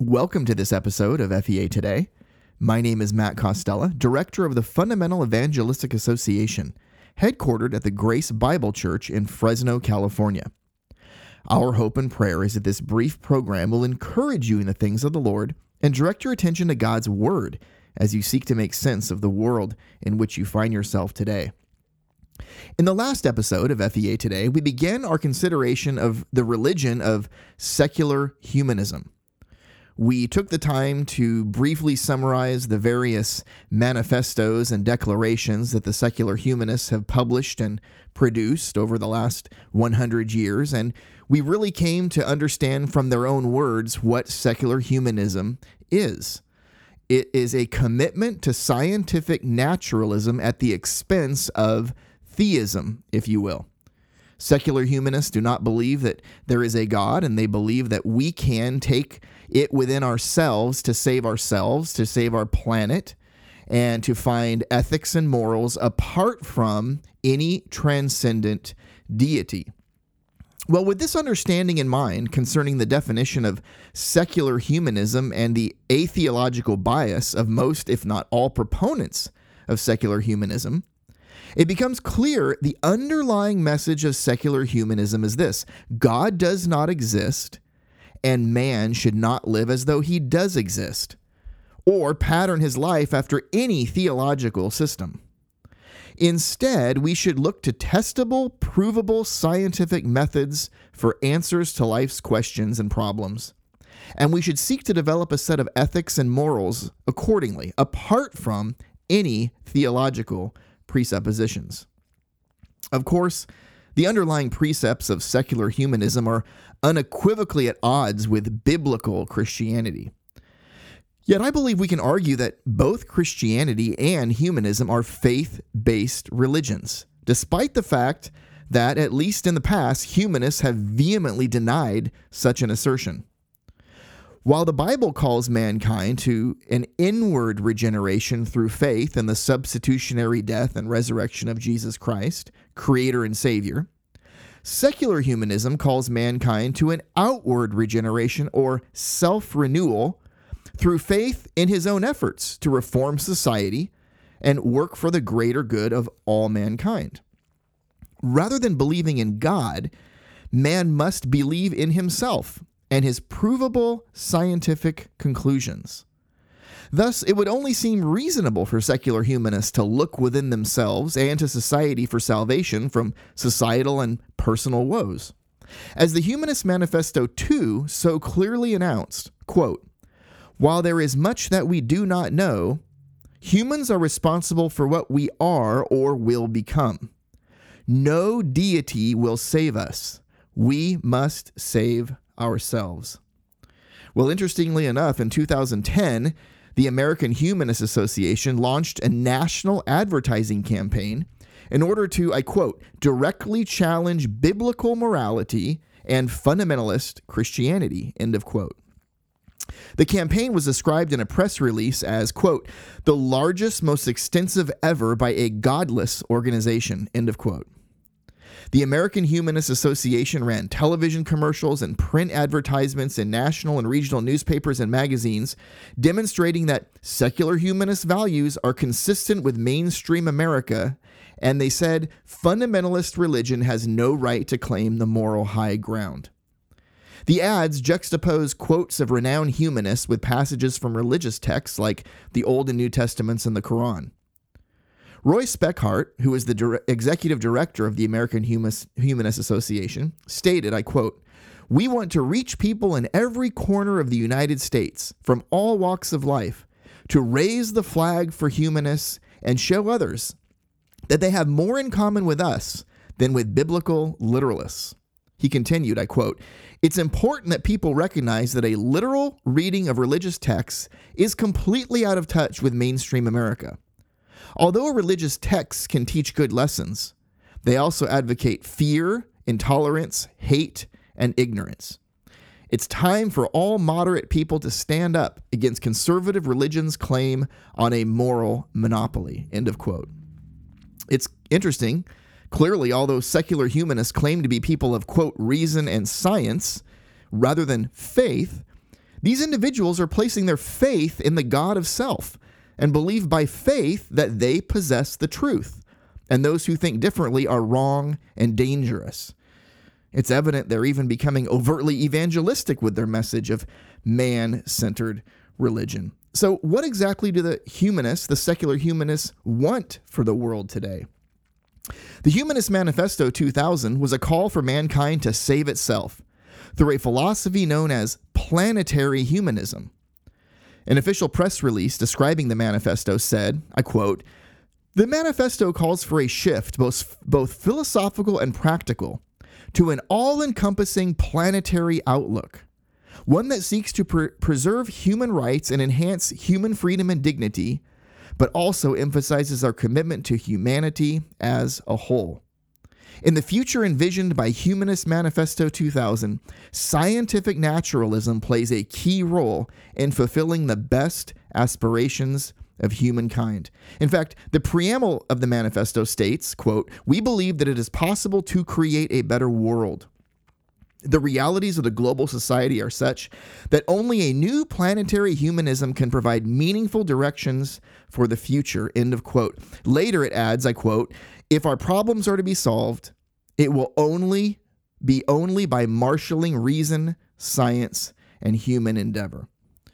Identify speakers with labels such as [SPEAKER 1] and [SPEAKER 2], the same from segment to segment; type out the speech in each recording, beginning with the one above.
[SPEAKER 1] Welcome to this episode of FEA Today. My name is Matt Costello, Director of the Fundamental Evangelistic Association, headquartered at the Grace Bible Church in Fresno, California. Our hope and prayer is that this brief program will encourage you in the things of the Lord and direct your attention to God's Word as you seek to make sense of the world in which you find yourself today. In the last episode of FEA Today, we began our consideration of the religion of secular humanism. We took the time to briefly summarize the various manifestos and declarations that the secular humanists have published and produced over the last 100 years, and we really came to understand from their own words what secular humanism is. It is a commitment to scientific naturalism at the expense of theism, if you will. Secular humanists do not believe that there is a God, and they believe that we can take it within ourselves, to save our planet, and to find ethics and morals apart from any transcendent deity. Well, with this understanding in mind concerning the definition of secular humanism and the atheological bias of most, if not all, proponents of secular humanism, it becomes clear the underlying message of secular humanism is this: God does not exist, and man should not live as though he does exist, or pattern his life after any theological system. Instead, we should look to testable, provable scientific methods for answers to life's questions and problems, and we should seek to develop a set of ethics and morals accordingly, apart from any theological presuppositions. Of course, the underlying precepts of secular humanism are unequivocally at odds with biblical Christianity. Yet I believe we can argue that both Christianity and humanism are faith-based religions, despite the fact that, at least in the past, humanists have vehemently denied such an assertion. While the Bible calls mankind to an inward regeneration through faith in the substitutionary death and resurrection of Jesus Christ, Creator and Savior, secular humanism calls mankind to an outward regeneration or self-renewal through faith in his own efforts to reform society and work for the greater good of all mankind. Rather than believing in God, man must believe in himself and his provable scientific conclusions. Thus, it would only seem reasonable for secular humanists to look within themselves and to society for salvation from societal and personal woes. As the Humanist Manifesto 2 so clearly announced, quote, "While there is much that we do not know, humans are responsible for what we are or will become. No deity will save us. We must save ourselves." Well, interestingly enough, in 2010, the American Humanist Association launched a national advertising campaign in order to, I quote, "directly challenge biblical morality and fundamentalist Christianity," end of quote. The campaign was described in a press release as, quote, "the largest, most extensive ever by a godless organization," end of quote. The American Humanist Association ran television commercials and print advertisements in national and regional newspapers and magazines, demonstrating that secular humanist values are consistent with mainstream America, and they said fundamentalist religion has no right to claim the moral high ground. The ads juxtapose quotes of renowned humanists with passages from religious texts like the Old and New Testaments and the Quran. Roy Speckhart, who is the executive director of the American Humanist Association, stated, I quote, "We want to reach people in every corner of the United States from all walks of life to raise the flag for humanists and show others that they have more in common with us than with biblical literalists." He continued, I quote, "It's important that people recognize that a literal reading of religious texts is completely out of touch with mainstream America. Although religious texts can teach good lessons, they also advocate fear, intolerance, hate, and ignorance. It's time for all moderate people to stand up against conservative religion's claim on a moral monopoly," end of quote. It's interesting. Clearly, although secular humanists claim to be people of, quote, "reason and science," rather than faith, These individuals are placing their faith in the God of self and believe by faith that they possess the truth, and those who think differently are wrong and dangerous. It's evident they're even becoming overtly evangelistic with their message of man-centered religion. So what exactly do the humanists, the secular humanists, want for the world today? The Humanist Manifesto 2000 was a call for mankind to save itself through a philosophy known as planetary humanism. An official press release describing the manifesto said, I quote, "The manifesto calls for a shift, both philosophical and practical, to an all-encompassing planetary outlook, one that seeks to preserve human rights and enhance human freedom and dignity, but also emphasizes our commitment to humanity as a whole. In the future envisioned by Humanist Manifesto 2000, scientific naturalism plays a key role in fulfilling the best aspirations of humankind." In fact, the preamble of the manifesto states, quote, "We believe that it is possible to create a better world. The realities of the global society are such that only a new planetary humanism can provide meaningful directions for the future," end of quote. Later it adds, I quote, "If our problems are to be solved, it will only by marshaling reason, science, and human endeavor."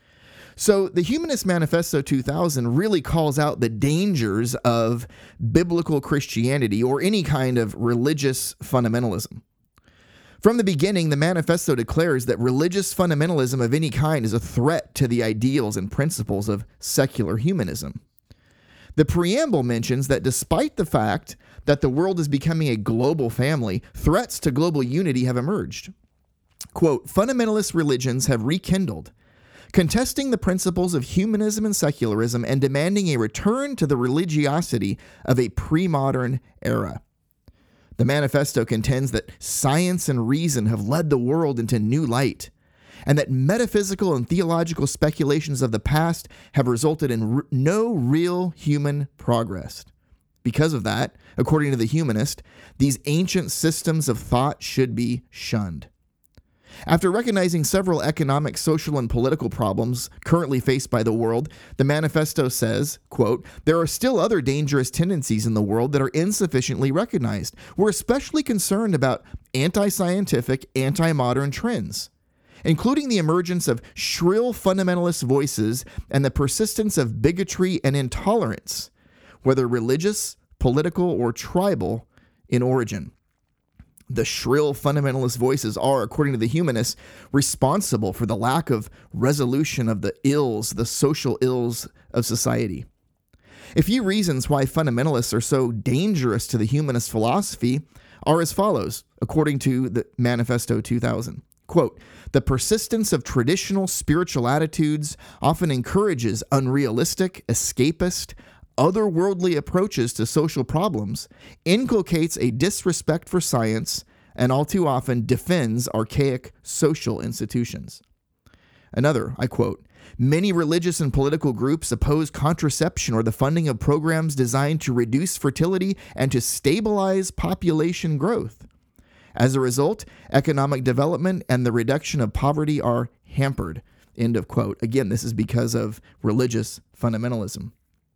[SPEAKER 1] So the Humanist Manifesto 2000 really calls out the dangers of biblical Christianity or any kind of religious fundamentalism. From the beginning, the manifesto declares that religious fundamentalism of any kind is a threat to the ideals and principles of secular humanism. The preamble mentions that despite the fact that the world is becoming a global family, threats to global unity have emerged. Quote, "Fundamentalist religions have rekindled, contesting the principles of humanism and secularism and demanding a return to the religiosity of a pre-modern era. The manifesto contends that science and reason have led the world into new light, and that metaphysical and theological speculations of the past have resulted in no real human progress. Because of that, according to the humanist, these ancient systems of thought should be shunned." After recognizing several economic, social, and political problems currently faced by the world, the manifesto says, quote, "There are still other dangerous tendencies in the world that are insufficiently recognized. We're especially concerned about anti-scientific, anti-modern trends, including the emergence of shrill fundamentalist voices and the persistence of bigotry and intolerance, whether religious, political, or tribal in origin. The shrill fundamentalist voices are, according to the humanists, responsible for the lack of resolution of the ills, the social ills of society. A few reasons why fundamentalists are so dangerous to the humanist philosophy are as follows, according to the Manifesto 2000. Quote, "The persistence of traditional spiritual attitudes often encourages unrealistic, escapist, otherworldly approaches to social problems, inculcates a disrespect for science, and all too often defends archaic social institutions." Another, I quote, "Many religious and political groups oppose contraception or the funding of programs designed to reduce fertility and to stabilize population growth. As a result, economic development and the reduction of poverty are hampered," end of quote. Again, this is because of religious fundamentalism.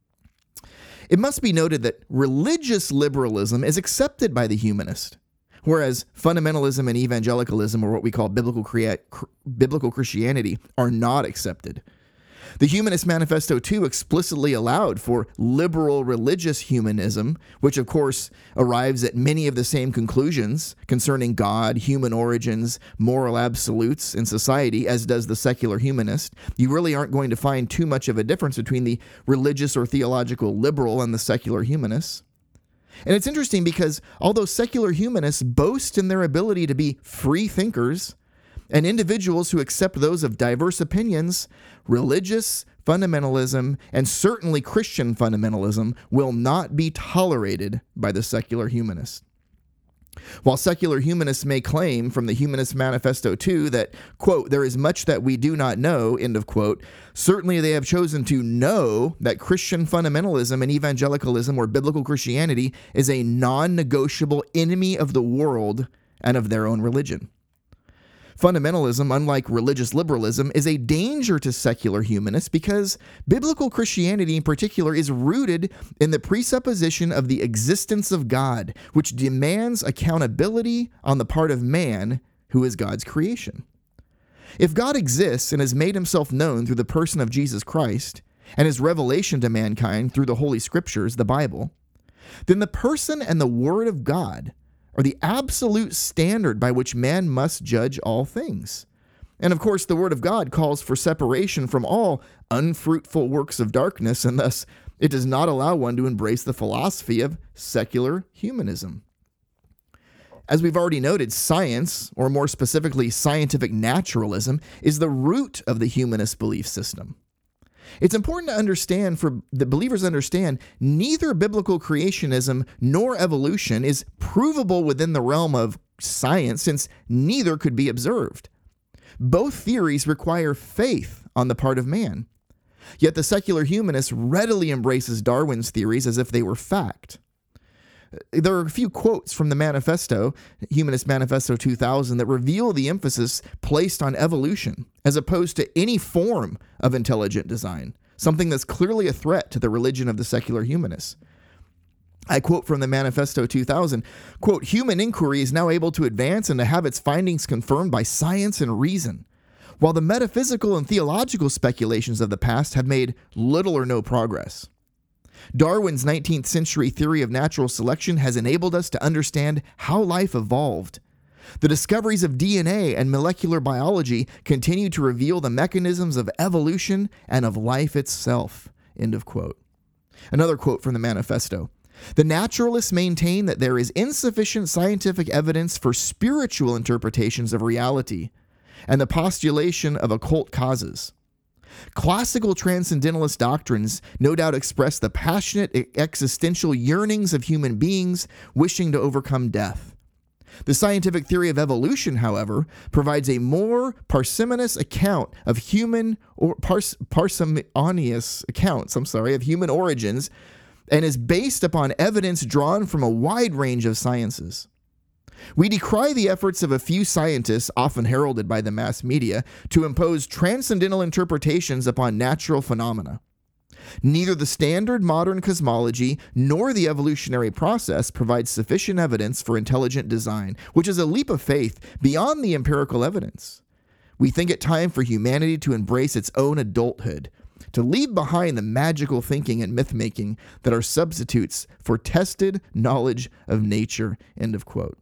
[SPEAKER 1] It must be noted that religious liberalism is accepted by the humanist, whereas fundamentalism and evangelicalism, or what we call biblical Christianity, are not accepted. The Humanist Manifesto 2 explicitly allowed for liberal religious humanism, which of course arrives at many of the same conclusions concerning God, human origins, moral absolutes in society, as does the secular humanist. You really aren't going to find too much of a difference between the religious or theological liberal and the secular humanists. And it's interesting because although secular humanists boast in their ability to be free thinkers and individuals who accept those of diverse opinions, religious fundamentalism and certainly Christian fundamentalism will not be tolerated by the secular humanists. While secular humanists may claim from the Humanist Manifesto 2 that, quote, "there is much that we do not know," end of quote, certainly they have chosen to know that Christian fundamentalism and evangelicalism or biblical Christianity is a non-negotiable enemy of the world and of their own religion. Fundamentalism, unlike religious liberalism, is a danger to secular humanists because biblical Christianity in particular is rooted in the presupposition of the existence of God, which demands accountability on the part of man, who is God's creation. If God exists and has made himself known through the person of Jesus Christ and his revelation to mankind through the Holy Scriptures, the Bible, then the person and the Word of God are the absolute standard by which man must judge all things. And of course, the Word of God calls for separation from all unfruitful works of darkness, and thus it does not allow one to embrace the philosophy of secular humanism. As we've already noted, science, or more specifically scientific naturalism, is the root of the humanist belief system. It's important to understand, for the believers understand, neither biblical creationism nor evolution is provable within the realm of science, since neither could be observed. Both theories require faith on the part of man. Yet the secular humanist readily embraces Darwin's theories as if they were fact. There are a few quotes from the manifesto, Humanist Manifesto 2000, that reveal the emphasis placed on evolution as opposed to any form of intelligent design, something that's clearly a threat to the religion of the secular humanists. I quote from the Manifesto 2000, quote, "Human inquiry is now able to advance and to have its findings confirmed by science and reason, while the metaphysical and theological speculations of the past have made little or no progress. Darwin's 19th century theory of natural selection has enabled us to understand how life evolved. The discoveries of DNA and molecular biology continue to reveal the mechanisms of evolution and of life itself." End of quote. Another quote from the manifesto. "The naturalists maintain that there is insufficient scientific evidence for spiritual interpretations of reality and the postulation of occult causes. Classical transcendentalist doctrines no doubt express the passionate existential yearnings of human beings wishing to overcome death. The scientific theory of evolution, however, provides a more parsimonious account of human origins and is based upon evidence drawn from a wide range of sciences. We decry the efforts of a few scientists, often heralded by the mass media, to impose transcendental interpretations upon natural phenomena. Neither the standard modern cosmology nor the evolutionary process provides sufficient evidence for intelligent design, which is a leap of faith beyond the empirical evidence. We think it time for humanity to embrace its own adulthood, to leave behind the magical thinking and myth-making that are substitutes for tested knowledge of nature." End of quote.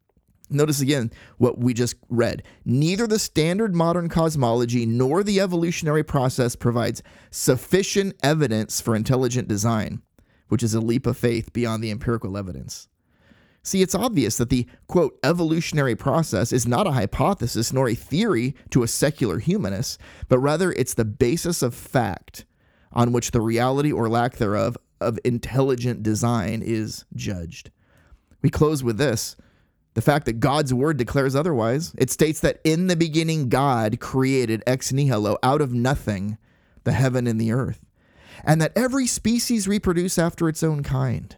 [SPEAKER 1] Notice again what we just read. Neither the standard modern cosmology nor the evolutionary process provides sufficient evidence for intelligent design, which is a leap of faith beyond the empirical evidence. See, it's obvious that the, quote, evolutionary process is not a hypothesis nor a theory to a secular humanist, but rather it's the basis of fact on which the reality or lack thereof of intelligent design is judged. We close with this. The fact that God's word declares otherwise. It states that in the beginning God created ex nihilo, out of nothing, the heaven and the earth, and that every species reproduce after its own kind.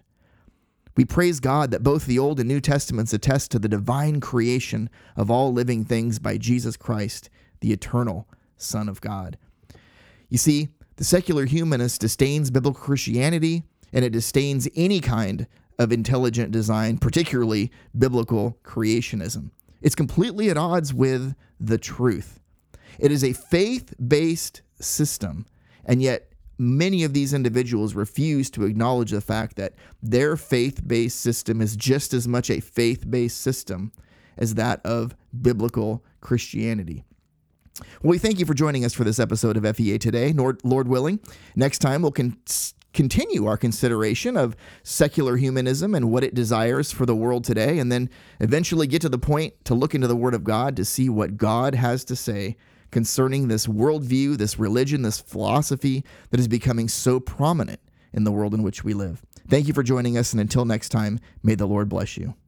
[SPEAKER 1] We praise God that both the Old and New Testaments attest to the divine creation of all living things by Jesus Christ, the eternal Son of God. You see, the secular humanist disdains biblical Christianity, and it disdains any kind of intelligent design, particularly biblical creationism. It's completely at odds with the truth. It is a faith-based system, and yet many of these individuals refuse to acknowledge the fact that their faith-based system is just as much a faith-based system as that of biblical Christianity. Well, we thank you for joining us for this episode of FEA Today. Lord willing, next time we'll continue our consideration of secular humanism and what it desires for the world today, and then eventually get to the point to look into the Word of God to see what God has to say concerning this worldview, this religion, this philosophy that is becoming so prominent in the world in which we live. Thank you for joining us, and until next time, may the Lord bless you.